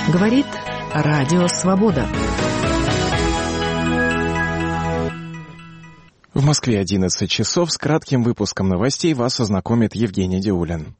Говорит Радио Свобода. В Москве 11 часов. С кратким выпуском новостей вас ознакомит Евгений Диулин.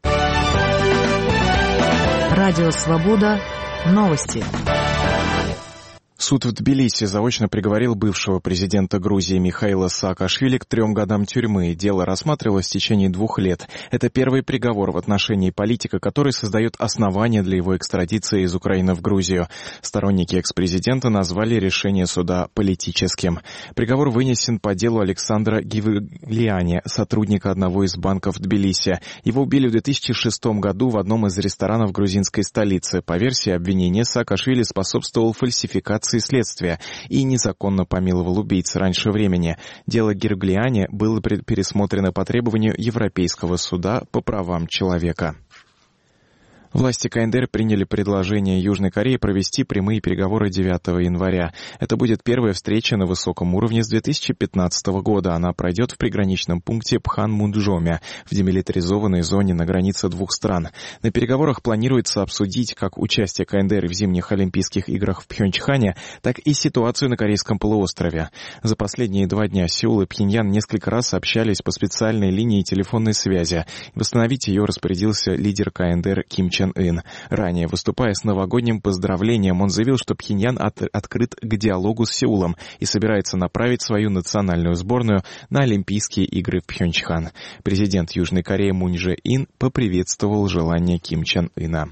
Радио Свобода. Новости. Суд в Тбилиси заочно приговорил бывшего президента Грузии Михаила Саакашвили к 3 годам тюрьмы. Дело рассматривалось в течение 2 лет. Это первый приговор в отношении политика, который создает основания для его экстрадиции из Украины в Грузию. Сторонники экс-президента назвали решение суда политическим. Приговор вынесен по делу Александра Гивлиани, сотрудника одного из банков Тбилиси. Его убили в 2006 году в одном из ресторанов грузинской столицы. По версии обвинения, Саакашвили способствовал фальсификации следствия и незаконно помиловал убийц раньше времени. Дело Гирглиани было пересмотрено по требованию Европейского суда по правам человека. Власти КНДР приняли предложение Южной Кореи провести прямые переговоры 9 января. Это будет первая встреча на высоком уровне с 2015 года. Она пройдет в приграничном пункте Пханмунджоме, в демилитаризованной зоне на границе двух стран. На переговорах планируется обсудить как участие КНДР в зимних Олимпийских играх в Пхенчхане, так и ситуацию на Корейском полуострове. За последние 2 дня Сеул и Пхеньян несколько раз общались по специальной линии телефонной связи. Восстановить ее распорядился лидер КНДР Ким Чен Ын. Ранее, выступая с новогодним поздравлением, он заявил, что Пхеньян открыт к диалогу с Сеулом и собирается направить свою национальную сборную на Олимпийские игры в Пхенчхан. Президент Южной Кореи Мун Чжэ Ин поприветствовал желание Ким Чен Ына.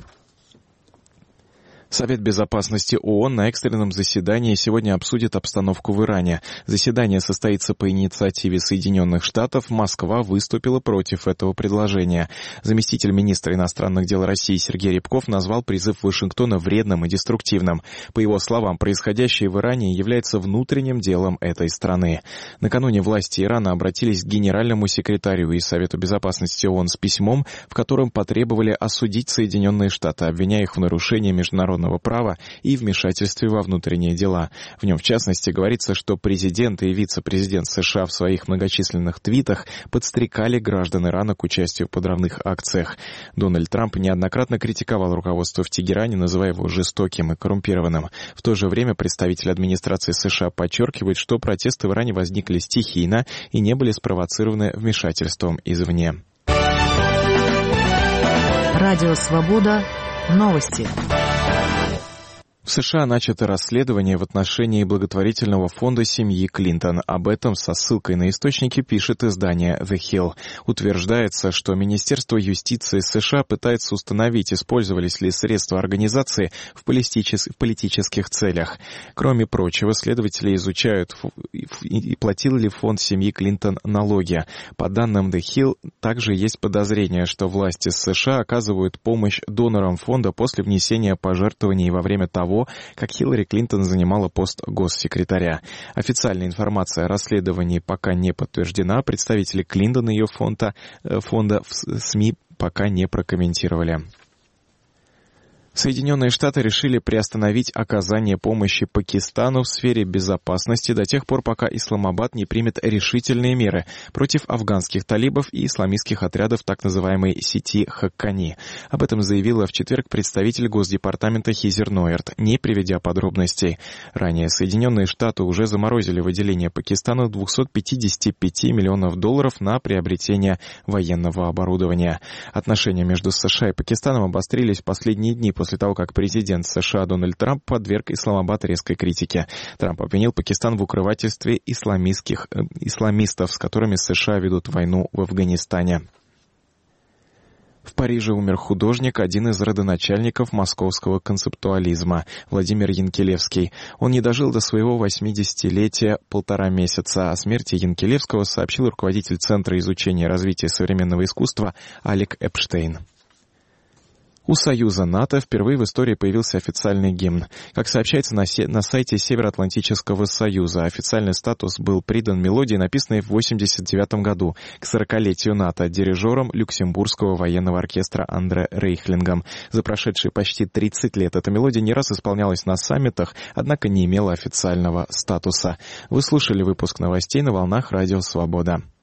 Совет безопасности ООН на экстренном заседании сегодня обсудит обстановку в Иране. Заседание состоится по инициативе Соединенных Штатов. Москва выступила против этого предложения. Заместитель министра иностранных дел России Сергей Рябков назвал призыв Вашингтона вредным и деструктивным. По его словам, происходящее в Иране является внутренним делом этой страны. Накануне власти Ирана обратились к генеральному секретарю и Совету безопасности ООН с письмом, в котором потребовали осудить Соединенные Штаты, обвиняя их в нарушении международного права и вмешательстве во внутренние дела. В нем, в частности, говорится, что президент и вице-президент США в своих многочисленных твитах подстрекали граждан Ирана к участию в подрывных акциях. Дональд Трамп неоднократно критиковал руководство в Тегеране, называя его жестоким и коррумпированным. В то же время представитель администрации США подчеркивает, что протесты в Иране возникли стихийно и не были спровоцированы вмешательством извне. Радио Свобода. Новости. В США начато расследование в отношении благотворительного фонда семьи Клинтон. Об этом со ссылкой на источники пишет издание The Hill. Утверждается, что Министерство юстиции США пытается установить, использовались ли средства организации в политических целях. Кроме прочего, следователи изучают, платил ли фонд семьи Клинтон налоги. По данным The Hill, также есть подозрение, что власти США оказывают помощь донорам фонда после внесения пожертвований во время того, как Хиллари Клинтон занимала пост госсекретаря. Официальная информация о расследовании пока не подтверждена. Представители Клинтон и ее фонда в СМИ пока не прокомментировали. Соединенные Штаты решили приостановить оказание помощи Пакистану в сфере безопасности до тех пор, пока Исламабад не примет решительные меры против афганских талибов и исламистских отрядов так называемой сети Хаккани. Об этом заявила в четверг представитель Госдепартамента Хизер Ноерт, не приведя подробностей. Ранее Соединенные Штаты уже заморозили выделение Пакистану $255 миллионов на приобретение военного оборудования. Отношения между США и Пакистаном обострились в последние дни после того, как президент США Дональд Трамп подверг Исламабад резкой критике. Трамп обвинил Пакистан в укрывательстве исламистов, с которыми США ведут войну в Афганистане. В Париже умер художник, один из родоначальников московского концептуализма, Владимир Янкелевский. Он не дожил до своего 80-летия 1,5 месяца. О смерти Янкелевского сообщил руководитель Центра изучения и развития современного искусства Алек Эпштейн. У Союза НАТО впервые в истории появился официальный гимн. Как сообщается на сайте Североатлантического Союза, официальный статус был придан мелодии, написанной в 1989 году к 40-летию НАТО дирижером Люксембургского военного оркестра Андре Рейхлингом. За прошедшие почти 30 лет эта мелодия не раз исполнялась на саммитах, однако не имела официального статуса. Вы слушали выпуск новостей на волнах Радио Свобода.